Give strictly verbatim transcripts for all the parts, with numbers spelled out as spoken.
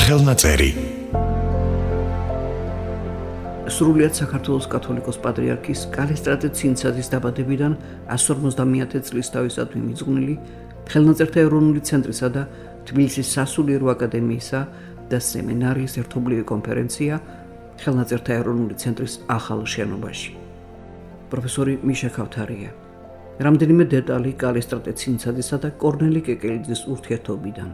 ხელნაწერი სრულიად საქართველოს კათოლიკოს პატრიარქის კალისტრატე ცინცაძის დაბადებიდან εκατს ორმოცდამეათე წლის თავისადმი მიძღვნილი ხელნაწერთა ეროვნული ცენტრისა და თბილისის სასულიერო აკადემიისა და სემინარიის ერთობლივი კონფერენცია ხელნაწერთა ეროვნული ცენტრის ახალ შენობაში. პროფესორი მიშა ქავთარია რამდენიმე დეტალი კალისტრატე ცინცაძისა და კორნელი კეკელიძის ურთიერთობიდან.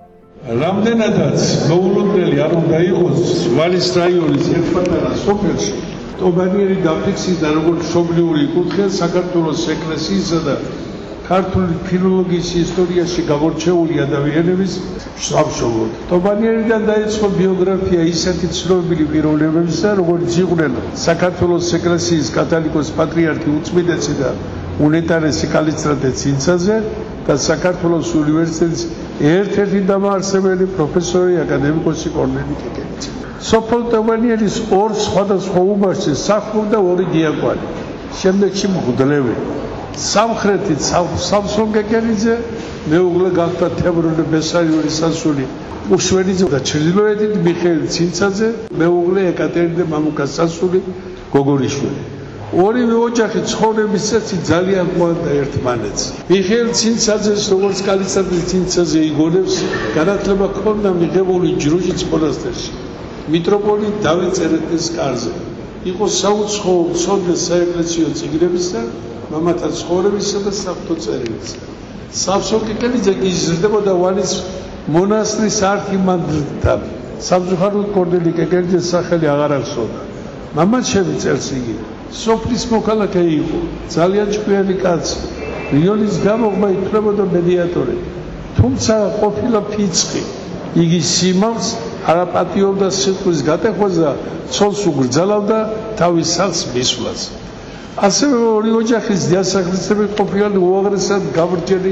რამდენადაც მოულოდნელი არ უნდა იყოს ვალის რაიონის ერთ პატარა სოფელში ტობანიერი დაფიქსირდა როგორც მშობლიური კუთხე საქართველოს ეკლესიისა და ქართული ფილოლოგიის ისტორიაში გამორჩეული ადამიანების სამშობლოდ. ტობანიერიდან დაიწყო ბიოგრაფია ისეთი ცნობილი პიროვნებებისა, როგორც იყვნენ საქართველოს ეკლესიის კათოლიკოს პატრიარქი უწმიდესი და უნეტარესი კალისტრატე ცინცაძე და საქართველოს უნივერსიტეტის ერთ-ერთი დამაარსებელი პროფესორი აკადემიკოსი კორნელი კეკელიძე. სოფელ ტობანიერის ორ სხვადასხვა უბანში სახლობდა ორი დიაკვანი, შემდეგში მღვდლები. სამხრეთით სამსონ კეკელიძე, მეუღლე გახდა თემურლე ბესარიონის სასული უშვენიძე და ჩრდილოეთით მიხეილ ცინცაძე, მეუღლე ეკატერინე მამუკას სასული გოგორიშვილი. ორივე ოჯახი ცხოვრების წესი ძალიან ყვარდა ერთმანეთს. მიხეილ ცინცაძეს როგორც კალისტრატე ცინცაძე იგონებს, განათლება ჰქონდა მიღებული ჯრუჟის მონასტერში, მიტროპოლიტ დავით წერეთლის კარზე. იყო საუცხოო მცოდნე საეკლესიო წიგნებისა, მამათა ცხოვრებისა და საფრთხო წერილისა. სამსონ კეკელიძე კი იზრდებოდა ვალის მონასტრის არქიმანდრიტთან. სამწუხაროდ კორნელი კეკელიძეს სახელი აღარ ახსოვდა. მამაჩემი წერს იგი სოფლის მოქალაქე იყო, ძალიან ჭკვიანი კაცი. რიონის გამოღმა ითვლებოდა მედიატორი, თუმცა ყოფილა ფიცხი. იგი სიმავს არ აპატიობდა სიტყვის გატეხვას და ცოლს უგრძალავდა თავის სახლს მისვლას. ასევე ორი ოჯახის დიასახლისები ყოფილან უაღრესად გაბრჯელი.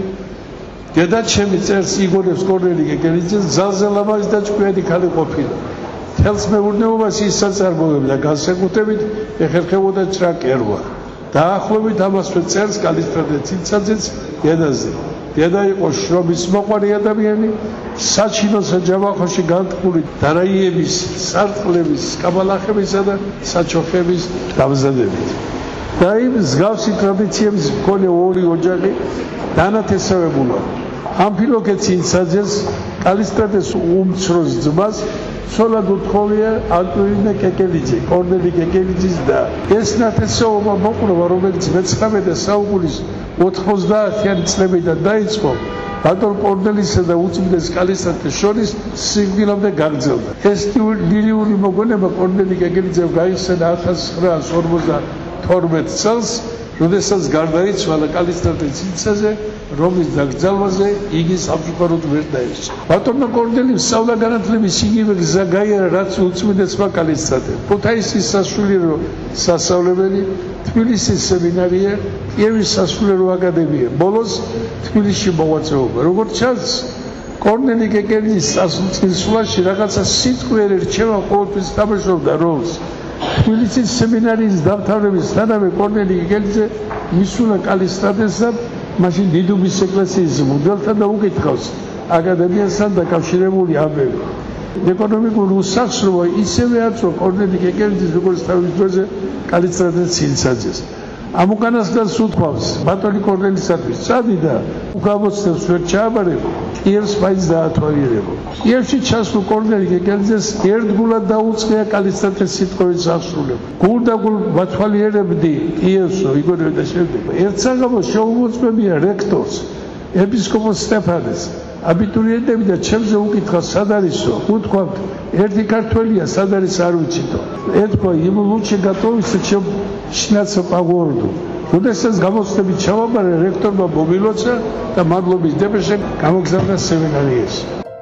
დედაჩემი წერს იგონებს კორნელი კეკელიძე ძალზე ლამაზი და ჭკვიანი ქალი ყოფილა. თელს მეურნეობას ის საწარმოებდა, განსაკუთრებით ეხერხებოდა ჭრაკერვა. დაახლოებით ამასვე წერს კალისტრატე ცინცაძეც დედაზე. დედა იყო შრომის მოყვარი ადამიანი, საჩინო საჯავახოში განთქმული დარაიების, სარტყლების, კაბალახებისა და საჩოხების დამზადებით. და იმ მსგავსი ტრადიციების მქონე ორი ოჯახი დანათესავებულა. ამფილოკე ცინცაძეს კალისტრატეს უმცროს ძმას ცოლად უთხოვია ანტონინე კეკელიძე, კორნელი კეკელიძის და. ეს ნათესაობა მოყრობა, რომელიც მეცხრამეტე საუკუნის ოთხმოცდაათიანი წლებიდან დაიწყო, ბატონ კორნელისა და უწმიდეს კალისტრატეს შორის სიკვდილამდე გაგრძელდა. ეს ლილიური მოგონება კორნელი კეკელიძემ გაიხსენა ათას ცხრაას ორმოცდათორმეტ წელს, როდესაც გარდაიცვალა კალისტრატე ცინცაძე, რომლის დაკრძალვაზე იგი სამწუხაროდ ვერ დაეცა. ბატონო კორნელიმ სწავლა განათლების იგივე გზა გაიარა, რაც უწმიდესმა კალისტრატემ. ქუთაისის სასულიერო სასწავლებელი, თბილისის სემინარია, კიევის სასულიერო აკადემია, ბოლოს თბილისში მოღვაწეობა. როგორც ჩანს, კორნელი კეკელიძის წინსვლაში რაღაცა სიტყვიერი რჩევა ყოველთვის თამაშობდა როლს. თბილისის სემინარიის დამთავრებისთანავე კორნელი კეკელიძე მისულა კალისტრატესთან, მაშინ დიდუბის ეკლესიის მღვდელთან და უკითხავს აკადემიასთან დაკავშირებული ამბები. ეკონომიკური უსახსრობა ისევე აწვა კორნელი კეკელიძის როგორც თავის დროზე კალისტრატე ცინცაძეს. ამ უკანასკნელს უთქვამს ბატონი კორნელისათვის წადი და უგამოცდებს ვერ ჩააბარებ, კიევს მაინც დაათვალიერებო. კიევში ჩასულ კორნელი კეკელიძეს ერთგულად დაუწყია კალისტრატეს სიტყვების აღსრულება. გულდაგულ ვათვალიერებდი კიევსო, იგონებ და შემდეგ. ერთ საღამოს შეუმოწმებია რექტორს, ეპისკოპოს სტეფანეს. აბიტურიენტები და ჩემზე უკითხა სად არისო? უთქვამთ, ერთი ქართველია, სად არის არ ვიცითო. ეთქვა იმ ლუჩე გატოვისა ჩემ შნაცო პაგორდო. როდესაც გამოცდები ჩავაბარე, რექტორმა მომილოცა და მადლობის დეპეშე გამოგზავნა სემინარიაში.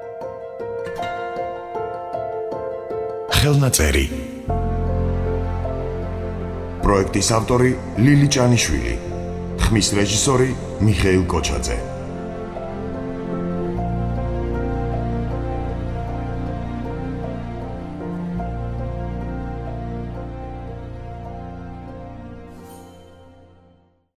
ხელნაწერი პროექტის ავტორი ლილი ჭანიშვილი, ხმის რეჟისორი მიხეილ კოჩაძე.